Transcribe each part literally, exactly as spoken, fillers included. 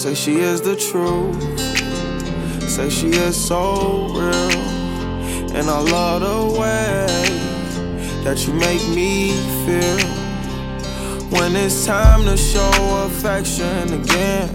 Say she is the truth. Say she is so real. And I love the way that you make me feel. When it's time to show affection again,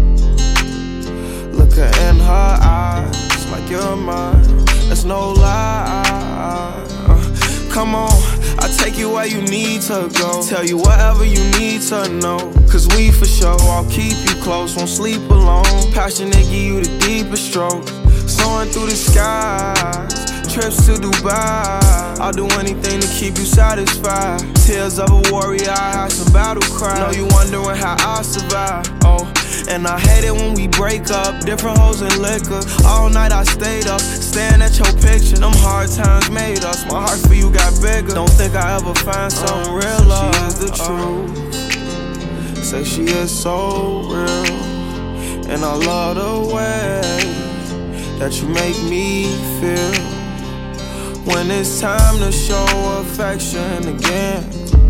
look her in her eyes like you're mine. There's no lie. uh, Come on, I take you where you need to go. Tell you whatever you need to know. Cause we for sure, I'll keep you close, won't sleep alone. Passionate, give you the deepest strokes. Soaring through the skies, trips to Dubai. I'll do anything to keep you satisfied. Tears of a warrior, I have some battle cry. Know you wondering how I survive. Oh, and I hate it when we break up. Different hoes and liquor. All night I stayed up, staring at your picture. Them hard times made us. My heart for you got bigger. Don't think I ever find something real love. She is the truth. Say she is so real. And I love the way that you make me feel. When it's time to show affection again,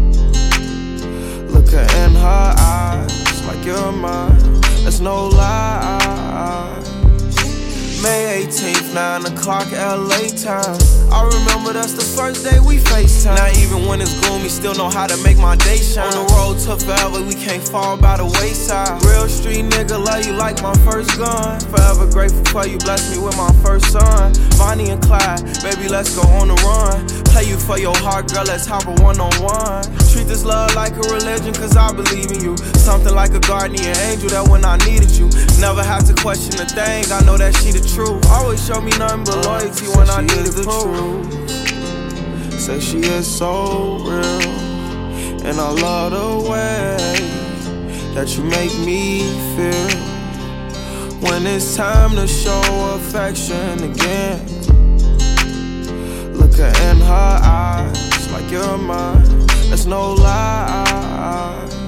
look her in her eyes like you're mine. There's no lie. May eighteenth, nine o'clock L A time. I remember that's the first day we FaceTime. Now even when it's gloomy, still know how to make my day shine. On the road to forever, we can't fall by the wayside. Real street nigga, love you like my first gun. Forever grateful for you, bless me with my first son. Bonnie and Clyde, baby, let's go on the run. Play you for your heart, girl, let's hop a one-on-one. Treat this love like a religion, cause I believe in you. Something like a guardian angel that when I needed you, never have to question a thing, I know that she the truth. Always show me nothing but loyalty when I needed proof. Say she is so real. And I love the way that you make me feel. When it's time to show affection again, look her in her eyes like you're mine. There's no lie.